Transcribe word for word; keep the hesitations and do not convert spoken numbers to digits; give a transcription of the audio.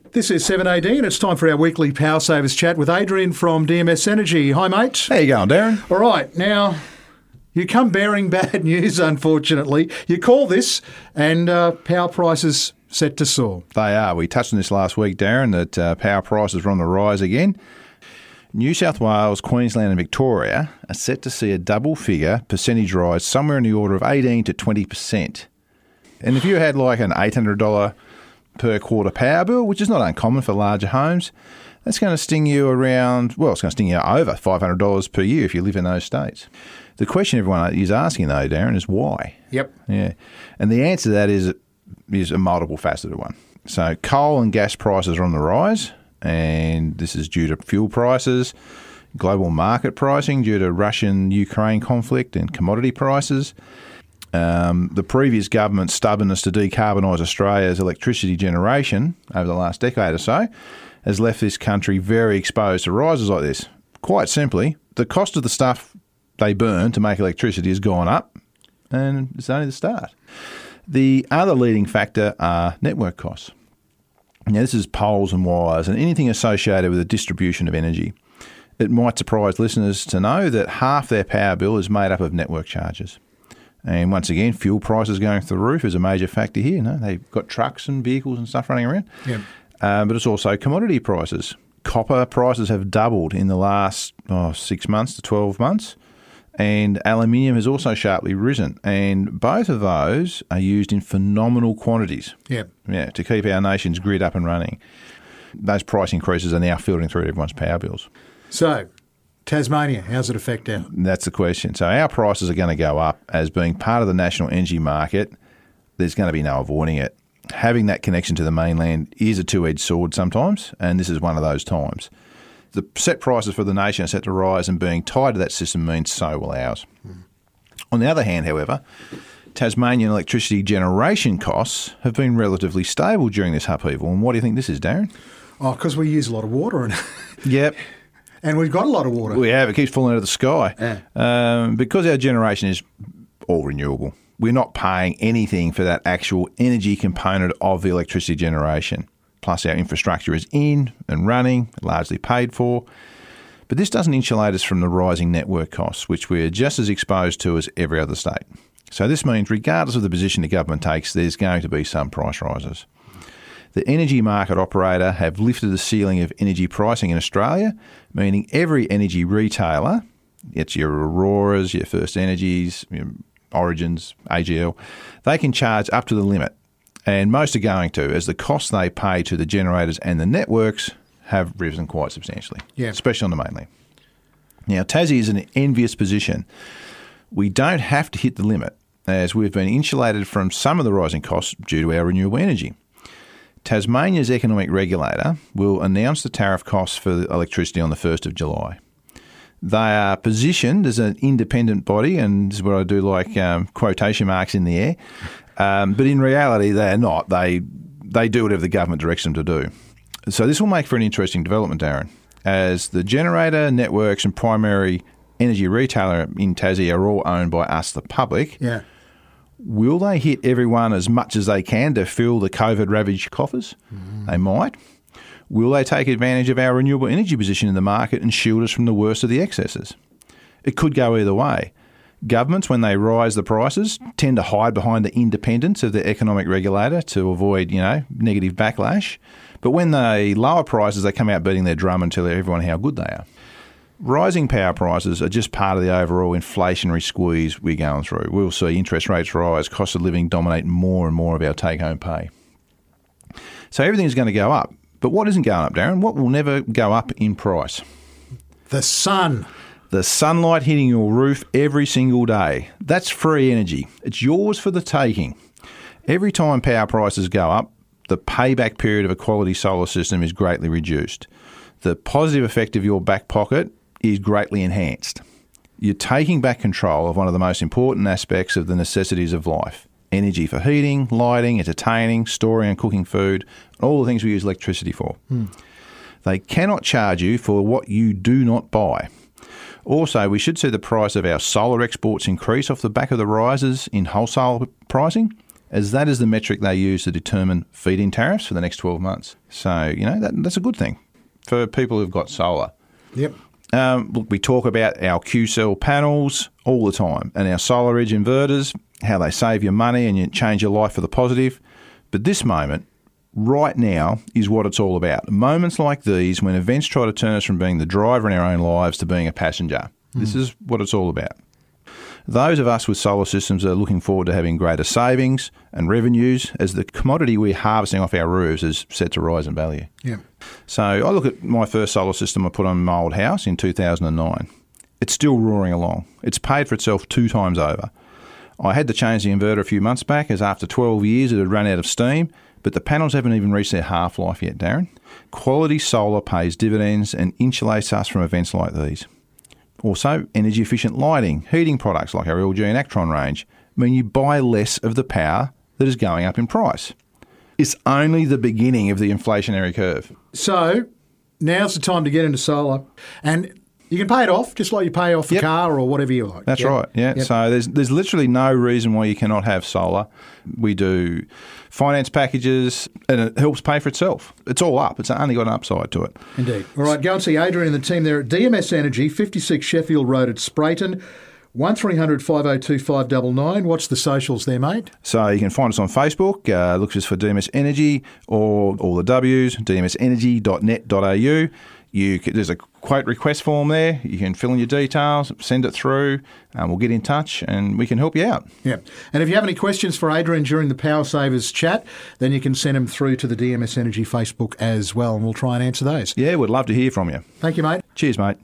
This is seven A D and it's time for our weekly Power Savers chat with Adrian from D M S Energy. Hi, mate. How you going, Darren? All right, now, you come bearing bad news, unfortunately. You call this and uh, power prices set to soar. They are. We touched on this last week, Darren, that uh, power prices are on the rise again. New South Wales, Queensland and Victoria are set to see a double-figure percentage rise somewhere in the order of eighteen to twenty percent. And if you had like an eight hundred dollars per quarter power bill, which is not uncommon for larger homes, that's going to sting you around, well, it's going to sting you over five hundred dollars per year if you live in those states. The question everyone is asking, though, Darren, is why? Yep. Yeah. And the answer to that is, is a multiple faceted one. So coal and gas prices are on the rise, and this is due to fuel prices, global market pricing due to Russian-Ukraine conflict and commodity prices. Um, the previous government's stubbornness to decarbonise Australia's electricity generation over the last decade or so has left this country very exposed to rises like this. Quite simply, the cost of the stuff they burn to make electricity has gone up, and it's only the start. The other leading factor are network costs. Now, this is poles and wires and anything associated with the distribution of energy. It might surprise listeners to know that half their power bill is made up of network charges. And once again, fuel prices going through the roof is a major factor here. You know, they've got trucks and vehicles and stuff running around. Yep. Um, but it's also commodity prices. Copper prices have doubled in the last oh, six months to twelve months. And aluminium has also sharply risen. And both of those are used in phenomenal quantities. Yep. Yeah, to keep our nation's grid up and running. Those price increases are now filtering through to everyone's power bills. So, Tasmania, how's it affect our? That's the question. So our prices are going to go up as being part of the national energy market. There's going to be no avoiding it. Having that connection to the mainland is a two-edged sword sometimes, and this is one of those times. The set prices for the nation are set to rise, and being tied to that system means so will ours. Mm. On the other hand, however, Tasmanian electricity generation costs have been relatively stable during this upheaval. And what do you think this is, Darren? Oh, because we use a lot of water. And Yep. And we've got a lot of water. We have. It keeps falling out of the sky. Yeah. Um, because our generation is all renewable, we're not paying anything for that actual energy component of the electricity generation. Plus our infrastructure is in and running, largely paid for. But this doesn't insulate us from the rising network costs, which we're just as exposed to as every other state. So this means regardless of the position the government takes, there's going to be some price rises. The energy market operator have lifted the ceiling of energy pricing in Australia, meaning every energy retailer, it's your Auroras, your First Energies, your Origins, A G L, they can charge up to the limit. And most are going to, as the costs they pay to the generators and the networks have risen quite substantially, yeah. especially on the mainland. Now, Tassie is in an envious position. We don't have to hit the limit, as we've been insulated from some of the rising costs due to our renewable energy. Tasmania's economic regulator will announce the tariff costs for the electricity on the first of July. They are positioned as an independent body, and this is where I do like um, quotation marks in the air, um, but in reality they are not. They they do whatever the government directs them to do. So this will make for an interesting development, Darren, as the generator, networks and primary energy retailer in Tassie are all owned by us, the public. Yeah. Will they hit everyone as much as they can to fill the COVID-ravaged coffers? Mm. They might. Will they take advantage of our renewable energy position in the market and shield us from the worst of the excesses? It could go either way. Governments, when they rise the prices, tend to hide behind the independence of the economic regulator to avoid, you know, negative backlash. But when they lower prices, they come out beating their drum and tell everyone how good they are. Rising power prices are just part of the overall inflationary squeeze we're going through. We'll see interest rates rise, cost of living dominate more and more of our take-home pay. So everything's going to go up. But what isn't going up, Darren? What will never go up in price? The sun. The sunlight hitting your roof every single day. That's free energy. It's yours for the taking. Every time power prices go up, the payback period of a quality solar system is greatly reduced. The positive effect of your back pocket is greatly enhanced. You're taking back control of one of the most important aspects of the necessities of life. Energy for heating, lighting, entertaining, storing and cooking food, all the things we use electricity for. Mm. They cannot charge you for what you do not buy. Also, we should see the price of our solar exports increase off the back of the rises in wholesale pricing. as that is the metric they use to determine feed-in tariffs for the next twelve months. So, you know, that, that's a good thing for people who've got solar. Yep. Um, look, we talk about our Q-cell panels all the time and our SolarEdge inverters, how they save you money and you change your life for the positive. But this moment, right now, is what it's all about. Moments like these when events try to turn us from being the driver in our own lives to being a passenger. Mm. This is what it's all about. Those of us with solar systems are looking forward to having greater savings and revenues as the commodity we're harvesting off our roofs is set to rise in value. Yeah. So I look at my first solar system I put on my old house in two thousand nine. It's still roaring along. It's paid for itself two times over. I had to change the inverter a few months back as after twelve years it had run out of steam, but the panels haven't even reached their half-life yet, Darren. Quality solar pays dividends and insulates us from events like these. Also, energy-efficient lighting, heating products like our L G and Actron range mean you buy less of the power that is going up in price. It's only the beginning of the inflationary curve. So, now's the time to get into solar. And you can pay it off, just like you pay off a Yep. car or whatever you like. That's Yep. right, yeah. Yep. So there's there's literally no reason why you cannot have solar. We do finance packages and it helps pay for itself. It's all up. It's only got an upside to it. Indeed. All right, go and see Adrian and the team there at D M S Energy, fifty-six Sheffield Road at Sprayton, one three hundred five oh two five nine nine. What's the socials there, mate? So you can find us on Facebook, uh, look just for D M S Energy or all the W's, d m s energy dot net dot a u. You can, there's a quote request form there. You can fill in your details, send it through, and we'll get in touch and we can help you out. Yeah. And if you have any questions for Adrian during the Power Savers chat, then you can send them through to the D M S Energy Facebook as well, and we'll try and answer those. Yeah, we'd love to hear from you. Thank you, mate. Cheers, mate.